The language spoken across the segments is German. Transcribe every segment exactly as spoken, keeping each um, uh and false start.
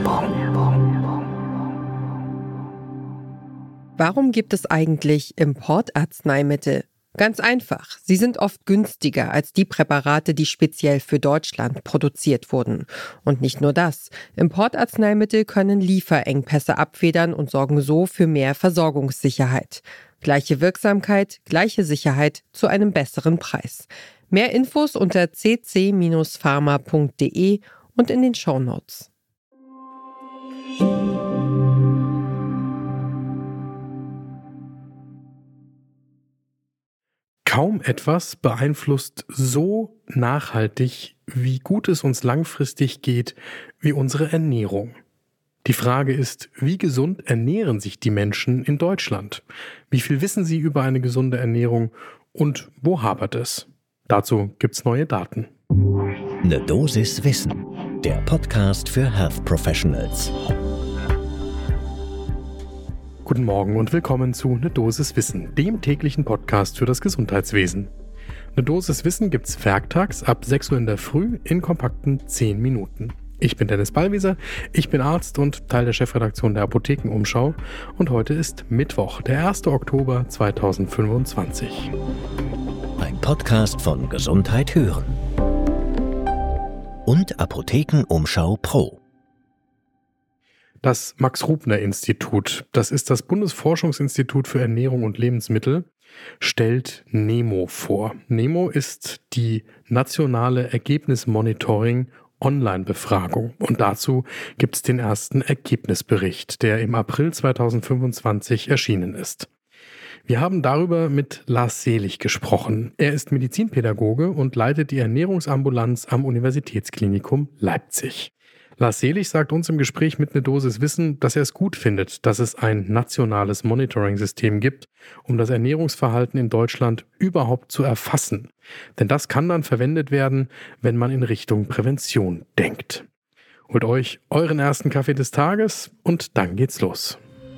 Warum gibt es eigentlich Importarzneimittel? Ganz einfach, sie sind oft günstiger als die Präparate, die speziell für Deutschland produziert wurden. Und nicht nur das, Importarzneimittel können Lieferengpässe abfedern und sorgen so für mehr Versorgungssicherheit. Gleiche Wirksamkeit, gleiche Sicherheit zu einem besseren Preis. Mehr Infos unter c c Bindestrich pharma punkt d e und in den Shownotes. Kaum etwas beeinflusst so nachhaltig, wie gut es uns langfristig geht, wie unsere Ernährung. Die Frage ist, wie gesund ernähren sich die Menschen in Deutschland? Wie viel wissen sie über eine gesunde Ernährung und wo hapert es? Dazu gibt's neue Daten. Eine Dosis Wissen, der Podcast für Health Professionals. Guten Morgen und willkommen zu Ne Dosis Wissen, dem täglichen Podcast für das Gesundheitswesen. Ne Dosis Wissen gibt's werktags ab sechs Uhr in der Früh in kompakten zehn Minuten. Ich bin Dennis Ballwieser, ich bin Arzt und Teil der Chefredaktion der Apothekenumschau und heute ist Mittwoch, der erster Oktober zweitausendfünfundzwanzig. Ein Podcast von Gesundheit hören und Apothekenumschau Pro. Das Max-Rubner-Institut, das ist das Bundesforschungsinstitut für Ernährung und Lebensmittel, stellt NEMO vor. NEMO ist die nationale Ergebnismonitoring-Online-Befragung und dazu gibt es den ersten Ergebnisbericht, der im April zweitausendfünfundzwanzig erschienen ist. Wir haben darüber mit Lars Selig gesprochen. Er ist Medizinpädagoge und leitet die Ernährungsambulanz am Universitätsklinikum Leipzig. Lars Selig sagt uns im Gespräch mit Ne Dosis Wissen, dass er es gut findet, dass es ein nationales Monitoring-System gibt, um das Ernährungsverhalten in Deutschland überhaupt zu erfassen. Denn das kann dann verwendet werden, wenn man in Richtung Prävention denkt. Holt euch euren ersten Kaffee des Tages und dann geht's los.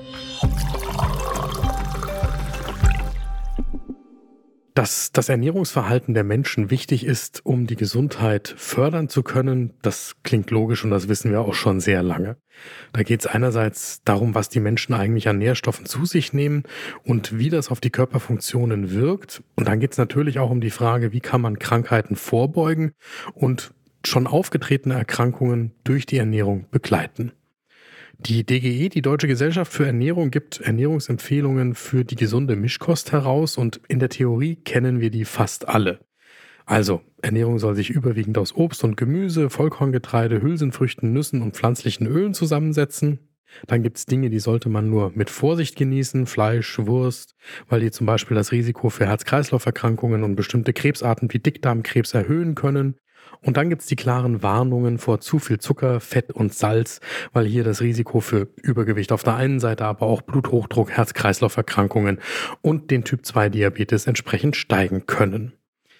Dass das Ernährungsverhalten der Menschen wichtig ist, um die Gesundheit fördern zu können, das klingt logisch und das wissen wir auch schon sehr lange. Da geht es einerseits darum, was die Menschen eigentlich an Nährstoffen zu sich nehmen und wie das auf die Körperfunktionen wirkt. Und dann geht es natürlich auch um die Frage, wie kann man Krankheiten vorbeugen und schon aufgetretene Erkrankungen durch die Ernährung begleiten. Die D G E, die Deutsche Gesellschaft für Ernährung, gibt Ernährungsempfehlungen für die gesunde Mischkost heraus und in der Theorie kennen wir die fast alle. Also, Ernährung soll sich überwiegend aus Obst und Gemüse, Vollkorngetreide, Hülsenfrüchten, Nüssen und pflanzlichen Ölen zusammensetzen. Dann gibt es Dinge, die sollte man nur mit Vorsicht genießen, Fleisch, Wurst, weil die zum Beispiel das Risiko für Herz-Kreislauf-Erkrankungen und bestimmte Krebsarten wie Dickdarmkrebs erhöhen können. Und dann gibt es die klaren Warnungen vor zu viel Zucker, Fett und Salz, weil hier das Risiko für Übergewicht auf der einen Seite, aber auch Bluthochdruck, Herz-Kreislauf-Erkrankungen und den Typ zwei Diabetes entsprechend steigen können.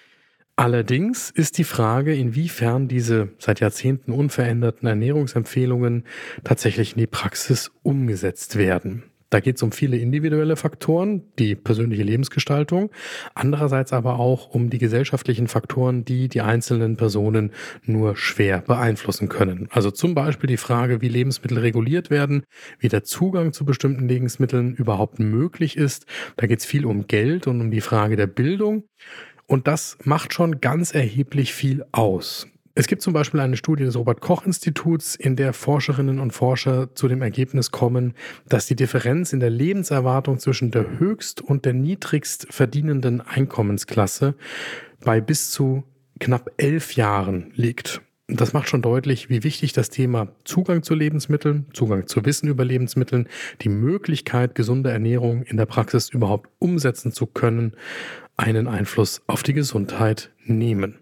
Allerdings ist die Frage, inwiefern diese seit Jahrzehnten unveränderten Ernährungsempfehlungen tatsächlich in die Praxis umgesetzt werden. Da geht es um viele individuelle Faktoren, die persönliche Lebensgestaltung, andererseits aber auch um die gesellschaftlichen Faktoren, die die einzelnen Personen nur schwer beeinflussen können. Also zum Beispiel die Frage, wie Lebensmittel reguliert werden, wie der Zugang zu bestimmten Lebensmitteln überhaupt möglich ist. Da geht es viel um Geld und um die Frage der Bildung. Und das macht schon ganz erheblich viel aus. Es gibt zum Beispiel eine Studie des Robert-Koch-Instituts, in der Forscherinnen und Forscher zu dem Ergebnis kommen, dass die Differenz in der Lebenserwartung zwischen der höchst und der niedrigst verdienenden Einkommensklasse bei bis zu knapp elf Jahren liegt. Das macht schon deutlich, wie wichtig das Thema Zugang zu Lebensmitteln, Zugang zu Wissen über Lebensmitteln, die Möglichkeit, gesunde Ernährung in der Praxis überhaupt umsetzen zu können, einen Einfluss auf die Gesundheit nehmen.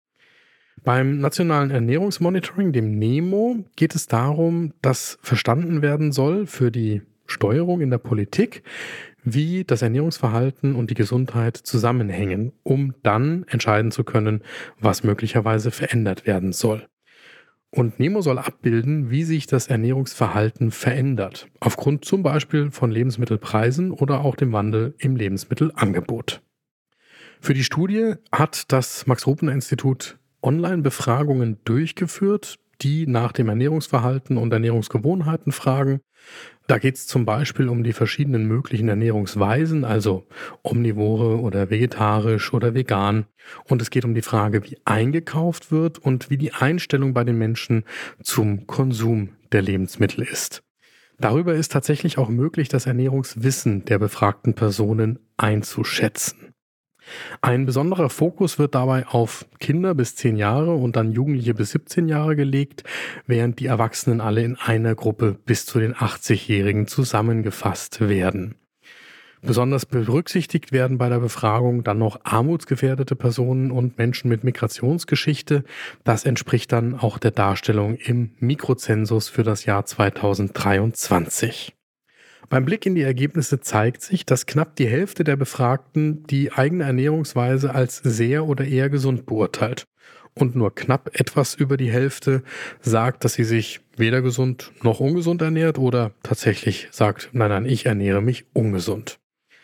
Beim nationalen Ernährungsmonitoring, dem NEMO, geht es darum, dass verstanden werden soll für die Steuerung in der Politik, wie das Ernährungsverhalten und die Gesundheit zusammenhängen, um dann entscheiden zu können, was möglicherweise verändert werden soll. Und NEMO soll abbilden, wie sich das Ernährungsverhalten verändert, aufgrund zum Beispiel von Lebensmittelpreisen oder auch dem Wandel im Lebensmittelangebot. Für die Studie hat das Max-Rubner-Institut Online-Befragungen durchgeführt die nach dem Ernährungsverhalten und Ernährungsgewohnheiten fragen. Da geht es zum Beispiel um die verschiedenen möglichen Ernährungsweisen, also omnivore oder vegetarisch oder vegan. Und es geht um die Frage, wie eingekauft wird und wie die Einstellung bei den Menschen zum Konsum der Lebensmittel ist. Darüber ist tatsächlich auch möglich, das Ernährungswissen der befragten Personen einzuschätzen. Ein besonderer Fokus wird dabei auf Kinder bis zehn Jahre und dann Jugendliche bis siebzehn Jahre gelegt, während die Erwachsenen alle in einer Gruppe bis zu den achtzig-Jährigen zusammengefasst werden. Besonders berücksichtigt werden bei der Befragung dann noch armutsgefährdete Personen und Menschen mit Migrationsgeschichte. Das entspricht dann auch der Darstellung im Mikrozensus für das Jahr zweitausenddreiundzwanzig. Beim Blick in die Ergebnisse zeigt sich, dass knapp die Hälfte der Befragten die eigene Ernährungsweise als sehr oder eher gesund beurteilt. Und nur knapp etwas über die Hälfte sagt, dass sie sich weder gesund noch ungesund ernährt oder tatsächlich sagt, nein, nein, ich ernähre mich ungesund.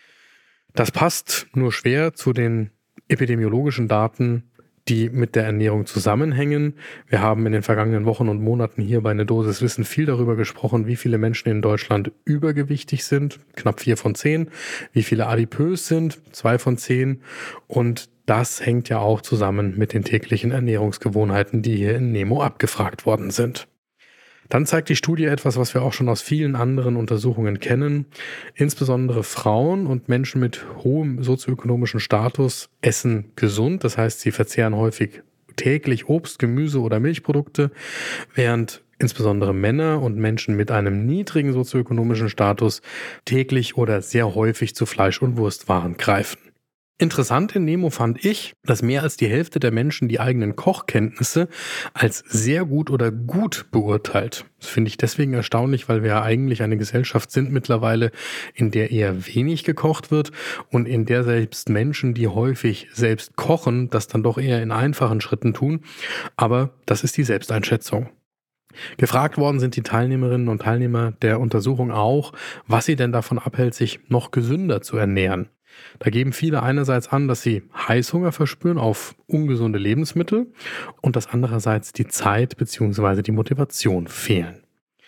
Das passt nur schwer zu den epidemiologischen Daten, die mit der Ernährung zusammenhängen. Wir haben in den vergangenen Wochen und Monaten hier bei Eine Dosis Wissen viel darüber gesprochen, wie viele Menschen in Deutschland übergewichtig sind, knapp vier von zehn, wie viele adipös sind, zwei von zehn, und das hängt ja auch zusammen mit den täglichen Ernährungsgewohnheiten, die hier in Nemo abgefragt worden sind. Dann zeigt die Studie etwas, was wir auch schon aus vielen anderen Untersuchungen kennen. Insbesondere Frauen und Menschen mit hohem sozioökonomischen Status essen gesund. Das heißt, sie verzehren häufig täglich Obst, Gemüse oder Milchprodukte, während insbesondere Männer und Menschen mit einem niedrigen sozioökonomischen Status täglich oder sehr häufig zu Fleisch- und Wurstwaren greifen. Interessant in Nemo fand ich, dass mehr als die Hälfte der Menschen die eigenen Kochkenntnisse als sehr gut oder gut beurteilt. Das finde ich deswegen erstaunlich, weil wir ja eigentlich eine Gesellschaft sind mittlerweile, in der eher wenig gekocht wird und in der selbst Menschen, die häufig selbst kochen, das dann doch eher in einfachen Schritten tun. Aber das ist die Selbsteinschätzung. Gefragt worden sind die Teilnehmerinnen und Teilnehmer der Untersuchung auch, was sie denn davon abhält, sich noch gesünder zu ernähren. Da geben viele einerseits an, dass sie Heißhunger verspüren auf ungesunde Lebensmittel und dass andererseits die Zeit bzw. die Motivation fehlen.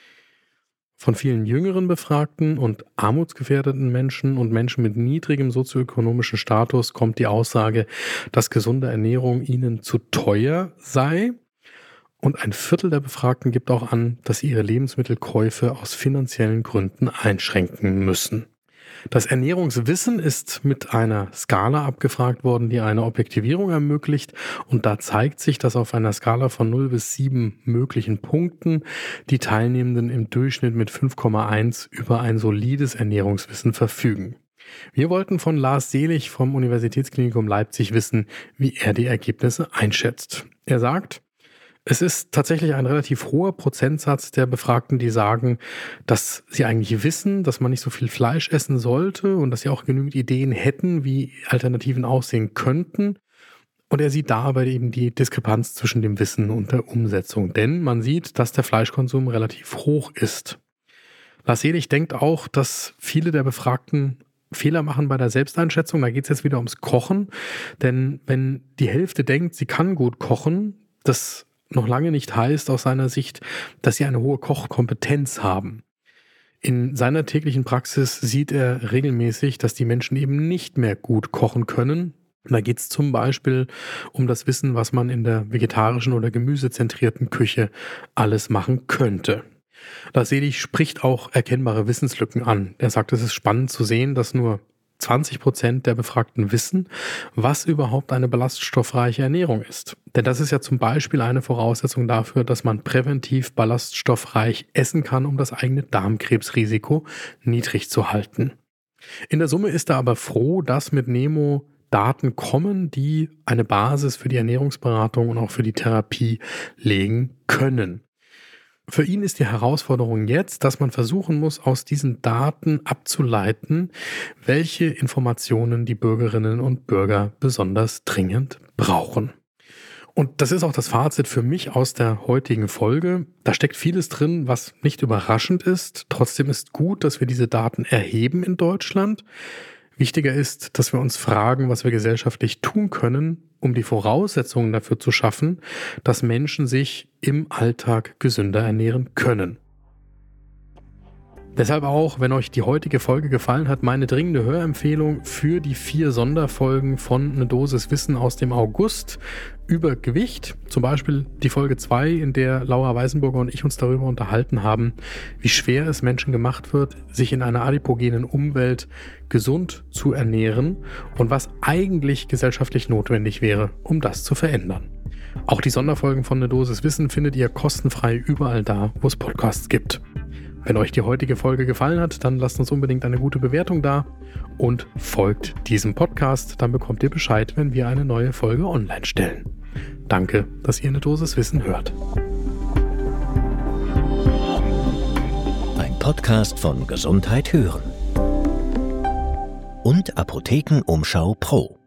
Von vielen jüngeren Befragten und armutsgefährdeten Menschen und Menschen mit niedrigem sozioökonomischen Status kommt die Aussage, dass gesunde Ernährung ihnen zu teuer sei. Und ein Viertel der Befragten gibt auch an, dass sie ihre Lebensmittelkäufe aus finanziellen Gründen einschränken müssen. Das Ernährungswissen ist mit einer Skala abgefragt worden, die eine Objektivierung ermöglicht. Und da zeigt sich, dass auf einer Skala von null bis sieben möglichen Punkten die Teilnehmenden im Durchschnitt mit fünf Komma eins über ein solides Ernährungswissen verfügen. Wir wollten von Lars Selig vom Universitätsklinikum Leipzig wissen, wie er die Ergebnisse einschätzt. Er sagt: Es ist tatsächlich ein relativ hoher Prozentsatz der Befragten, die sagen, dass sie eigentlich wissen, dass man nicht so viel Fleisch essen sollte und dass sie auch genügend Ideen hätten, wie Alternativen aussehen könnten. Und er sieht da aber eben die Diskrepanz zwischen dem Wissen und der Umsetzung, denn man sieht, dass der Fleischkonsum relativ hoch ist. Lars Selig denkt auch, dass viele der Befragten Fehler machen bei der Selbsteinschätzung. Da geht es jetzt wieder ums Kochen, denn wenn die Hälfte denkt, sie kann gut kochen, das noch lange nicht heißt aus seiner Sicht, dass sie eine hohe Kochkompetenz haben. In seiner täglichen Praxis sieht er regelmäßig, dass die Menschen eben nicht mehr gut kochen können. Da geht es zum Beispiel um das Wissen, was man in der vegetarischen oder gemüsezentrierten Küche alles machen könnte. Lars Selig spricht auch erkennbare Wissenslücken an. Er sagt, es ist spannend zu sehen, dass nur zwanzig Prozent der Befragten wissen, was überhaupt eine ballaststoffreiche Ernährung ist. Denn das ist ja zum Beispiel eine Voraussetzung dafür, dass man präventiv ballaststoffreich essen kann, um das eigene Darmkrebsrisiko niedrig zu halten. In der Summe ist er aber froh, dass mit Nemo Daten kommen, die eine Basis für die Ernährungsberatung und auch für die Therapie legen können. Für ihn ist die Herausforderung jetzt, dass man versuchen muss, aus diesen Daten abzuleiten, welche Informationen die Bürgerinnen und Bürger besonders dringend brauchen. Und das ist auch das Fazit für mich aus der heutigen Folge. Da steckt vieles drin, was nicht überraschend ist. Trotzdem ist gut, dass wir diese Daten erheben in Deutschland. Wichtiger ist, dass wir uns fragen, was wir gesellschaftlich tun können, um die Voraussetzungen dafür zu schaffen, dass Menschen sich im Alltag gesünder ernähren können. Deshalb auch, wenn euch die heutige Folge gefallen hat, meine dringende Hörempfehlung für die vier Sonderfolgen von Eine Dosis Wissen aus dem August über Gewicht. Zum Beispiel die Folge zwei, in der Laura Weißenburger und ich uns darüber unterhalten haben, wie schwer es Menschen gemacht wird, sich in einer adipogenen Umwelt gesund zu ernähren und was eigentlich gesellschaftlich notwendig wäre, um das zu verändern. Auch die Sonderfolgen von Eine Dosis Wissen findet ihr kostenfrei überall da, wo es Podcasts gibt. Wenn euch die heutige Folge gefallen hat, dann lasst uns unbedingt eine gute Bewertung da und folgt diesem Podcast. Dann bekommt ihr Bescheid, wenn wir eine neue Folge online stellen. Danke, dass ihr Eine Dosis Wissen hört. Ein Podcast von Gesundheit hören und Apothekenumschau Pro.